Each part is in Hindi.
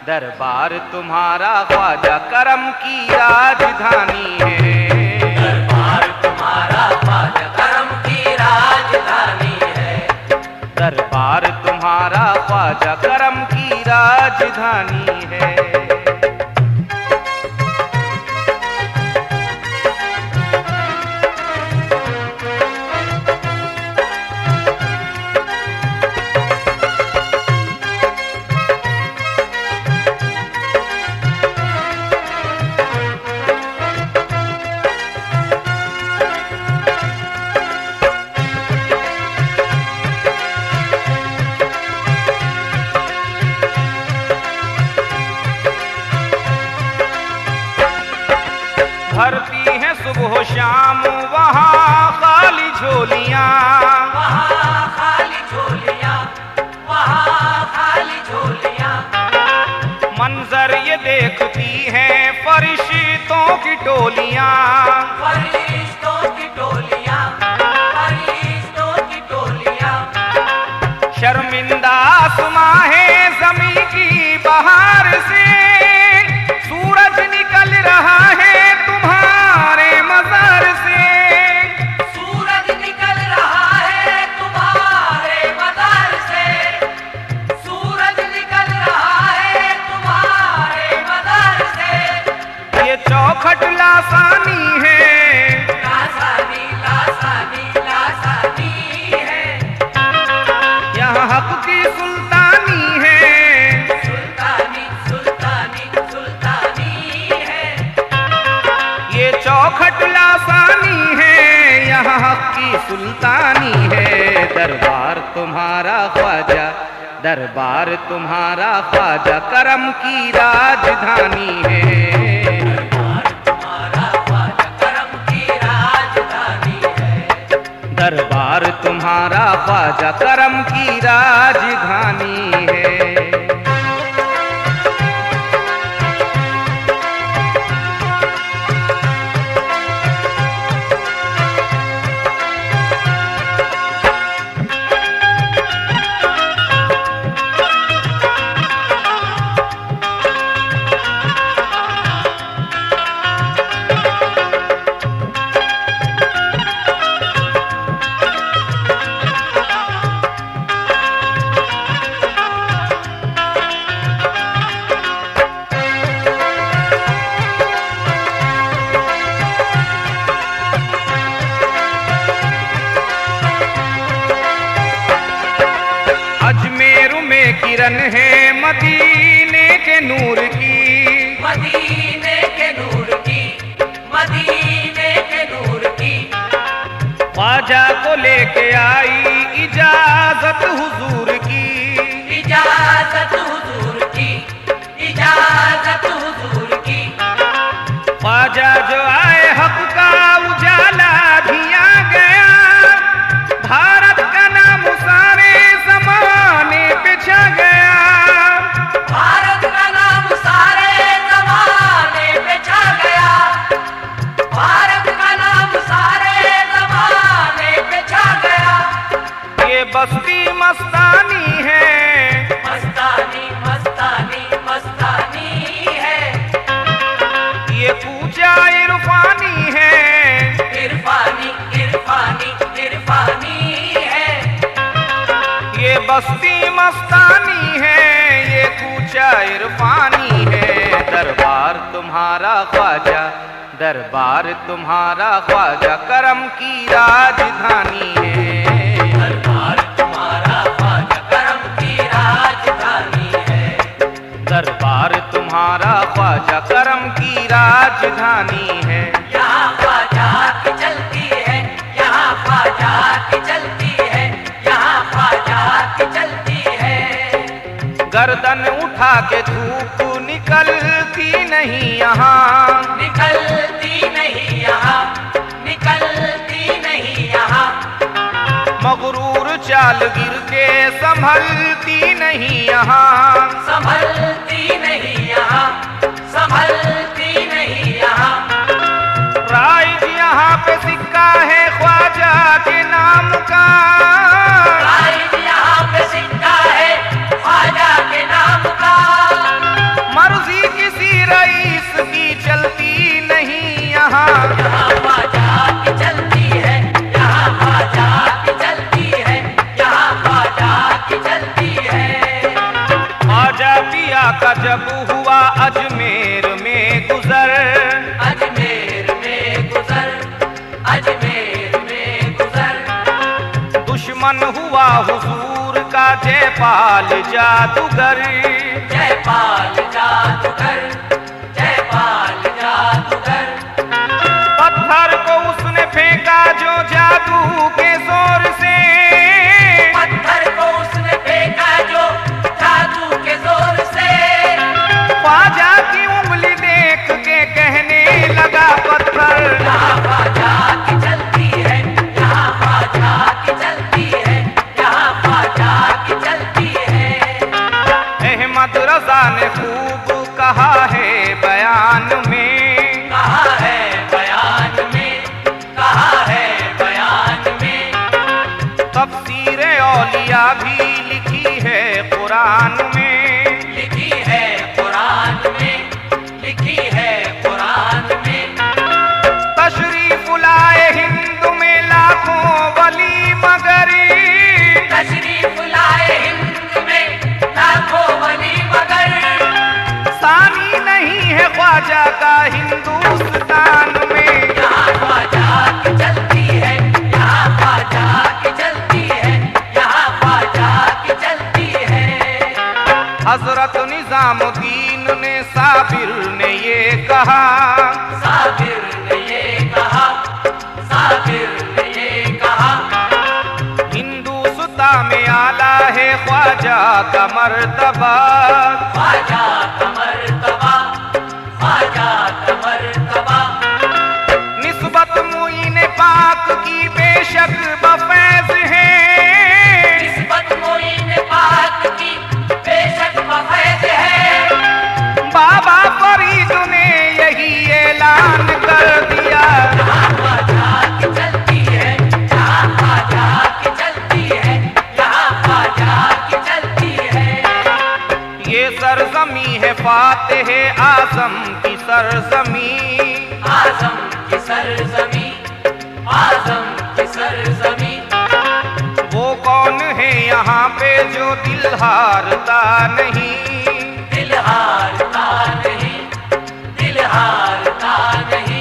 दरबार तुम्हारा ख्वाजा करम की राजधानी है। दरबार तुम्हारा ख्वाजा करम की राजधानी है। दरबार तुम्हारा ख्वाजा करम की राजधानी है। भरती हैं सुबह शाम वहाँ खाली झोलियाँ, वहाँ खाली झोलियाँ, वहाँ खाली झोलियाँ। मंजर ये देखती हैं फरिश्तों की टोलियाँ, फरिश्तों की टोलियाँ, फरिश्तों की टोलियाँ। शर्मिंदा आसमां है ज़मीं की बहार से, सूरज निकल रहा है तुम्हारे मज़ार से। सूरज निकल रहा है तुम्हारे मज़ार से। सूरज निकल रहा है तुम्हारे मज़ार से। ये चौखट लासानी है, लासानी लासानी लासानी है। यहाँ हक की सुल्तानी है। सुल्तानी सुल्तानी सुल्तानी है। ये चौखट लासानी है, यहाँ हक की सुल्तानी है। दरबार तुम्हारा ख्वाजा, दरबार तुम्हारा ख्वाजा करम की राजधानी है। दरबार तुम्हारा ख्वाजा करम की राजधानी है। दरबार तुम्हारा ख्वाजा करम की राजधानी है। अजमेर में किरण है मदीने के नूर की, मदीने के नूर की, मदीने के नूर की। ख्वाजा को लेके आई इजाजत हुजूर की, इजाजत हुजूर की, इजाजत हुजूर की। ख्वाजा जो आए हक का उजाला भी आ गया, भारत का नाम सारे ज़माने पे छा गया। भारत का नाम सारे ज़माने पे छा गया। भारत का नाम सारे ज़माने पे छा गया। ये बस्ती मस्तानी है, मस्तानी मस्तानी मस्तानी है। ये पूजा इरफानी है, इरफानी इरफानी इरफानी है। ये बस्ती मस्तानी है, ये कूचा इरफानी है। दरबार तुम्हारा ख्वाजा, दरबार तुम्हारा ख्वाजा करम की राजधानी है। दरबार तुम्हारा ख्वाजा करम की राजधानी है। दरबार तुम्हारा ख्वाजा करम की राजधानी है। यहाँ ख्वाजा की चलती है, यहाँ ख्वाजा की चलती है, यहाँ ख्वाजा की चलती है। गर्दन उठा के धूप निकलती नहीं यहाँ, निकलती नहीं यहाँ, निकलती नहीं यहाँ। मगरूर चाल गिर के संभलती नहीं यहाँ, संभलती नहीं यहाँ, संभलती नहीं यहाँ। राइज यहाँ पे सिक्का है ख्वाजा के नाम का, राइज यहाँ पे सिक्का है ख्वाजा के नाम का। जब हुआ अजमेर में गुजर, अजमेर में गुजर, अजमेर में गुजर। दुश्मन हुआ हुजूर का जयपाल जादूगर, जयपाल जादूगर, जयपाल जादूगर। पत्थर को उसने फेंका जो जादू के जोर से, पत्थर को उसने फेंका जो जादू के जोर से। ख्वाजा की उंगली देख के कहने लगा पत्थर, यहाँ ख्वाजा की चलती है, यहाँ ख्वाजा की चलती है, यहाँ ख्वाजा की चलती है। अहमद रजा ने खूब कहा है बयान में, कहा है बयान में, कहा है बयान में। तफसीर औलिया भी लिखी है कुरान में, लिखी है कुरान में, लिखी है कुरान में। तशरीफ लाए हिंद में लाखों वली मगर, तशरीफ लाए हिंद में लाखों वली मगर। सानी नहीं है ख्वाजा का हिंदुस्तान में। यहाँ ख्वाजा की चलती है, यहाँ ख्वाजा की चलती है, यहाँ ख्वाजा की चलती है। हजरत निजामुद्दीन ने साबिर ने ये कहा, साबिर ने ये कहा, साबिर ने ये कहा। हिंदुस्ता में आला है ख्वाजा का मर्तबा, ख्वाजा का मर्तबा, ख्वाजा का मर्तबा। निस्बत मुईन पाक की बेशक बफैज है, निस्बत मोइन पाक की बेशक बफैज है। बाबा फरीद ने यही ऐलान कर दिया, यहाँ ख्वाजा की चलती है, यहाँ ख्वाजा की चलती है, यहाँ ख्वाजा की चलती है। ये सरजमी है फातेह आजम की सरजमी, आजम की सरजमी, आजम की सरजमी। वो कौन है यहाँ पे जो दिल हारता नहीं, दिल हारता नहीं, दिल हारता नहीं।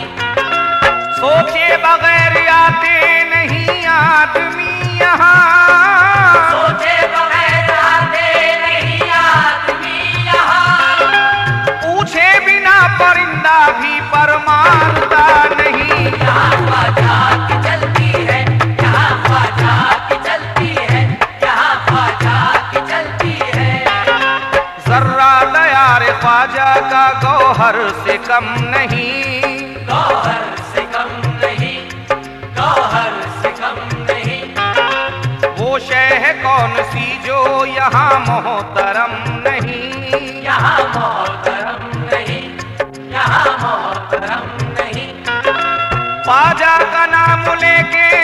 सोचे बगैर आते नहीं आदमी यहाँ, सोचे बगैर आते नहीं आदमी यहाँ। पूछे बिना परिंदा भी पर मारता नहीं। यहाँ ख्वाजा की चलती है, यहाँ ख्वाजा की चलती है, यहाँ ख्वाजा की चलती है। जर्रा दयार ख्वाजा का गौहर से कम नहीं, गौहर से कम नहीं, गौहर से कम नहीं। वो शह कौन सी जो यहाँ मोहतरम नहीं, यहाँ मोहतरम नहीं, यहाँ मोहतरम नहीं। ख्वाजा का नाम लेके